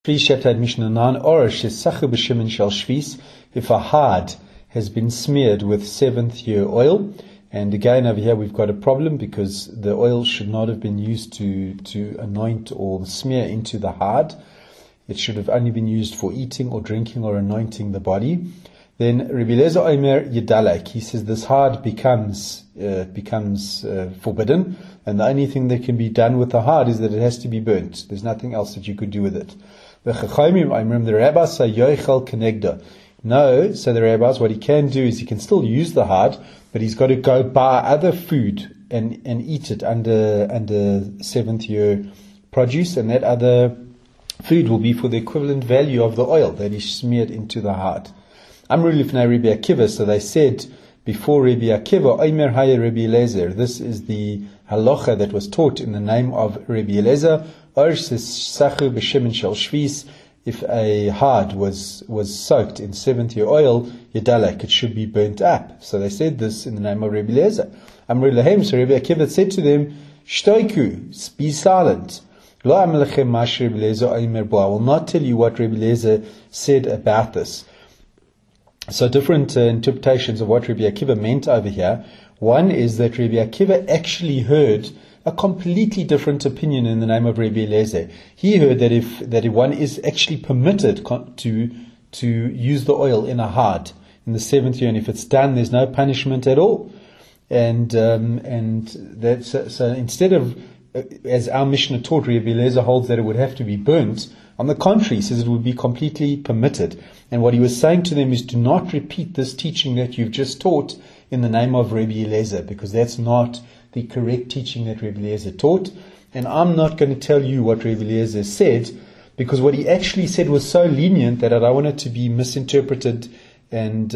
Shvis Chapter Mishnah 9, Orish is Sachu b'Shimin Shel Shvis, if a hard has been smeared with seventh year oil. And again, over here we've got a problem because the oil should not have been used to anoint or smear into the hard. It should have only been used for eating or drinking or anointing the body. Then Rabbi Eliezer Omer Yedalek, he says this hard becomes forbidden, and the only thing that can be done with the hard is that it has to be burnt. There's nothing else that you could do with it. The rabbis say yochel kenegda. No, so the rabbis, what he can do is he can still use the hard, but he's got to go buy other food and eat it under seventh year produce, and that other food will be for the equivalent value of the oil that is smeared into the hard. Amru lifnei Rabbi Akiva, so they said before Rabbi Akiva, Omer Haya Rabbi Eliezer. This is the halacha that was taught in the name of Rabbi Eliezer. Sachu b'Shimin Shel Shvis. If a hard was soaked in seventh year oil, yedalek, it should be burnt up. So they said this in the name of Rabbi Eliezer. Amru lahem, so Rabbi Akiva said to them, Shtoiku, be silent. Lo amelechem mash Rabbi Eliezer Omer bo. I will not tell you what Rabbi Eliezer said about this. So different interpretations of what Rabbi Akiva meant over here. One is that Rabbi Akiva actually heard a completely different opinion in the name of Rabbi Eliezer. He heard that if one is actually permitted to use the oil in a hard in the seventh year, and if it's done, there's no punishment at all. And that so instead of as our Mishnah taught, Rabbi Eliezer holds that it would have to be burnt. On the contrary, he says it would be completely permitted. And what he was saying to them is, do not repeat this teaching that you've just taught in the name of Rabbi Eliezer, because that's not the correct teaching that Rabbi Eliezer taught. And I'm not going to tell you what Rabbi Eliezer said, because what he actually said was so lenient that I don't want it to be misinterpreted, and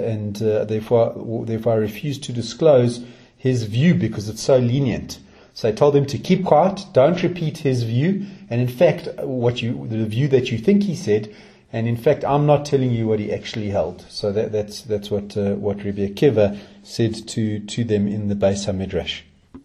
therefore I refuse to disclose his view because it's so lenient. So I told him to keep quiet, don't repeat his view, and in fact, the view that you think he said, and in fact, I'm not telling you what he actually held. So that's what Rabbi Akiva said to them in the Beis HaMidrash.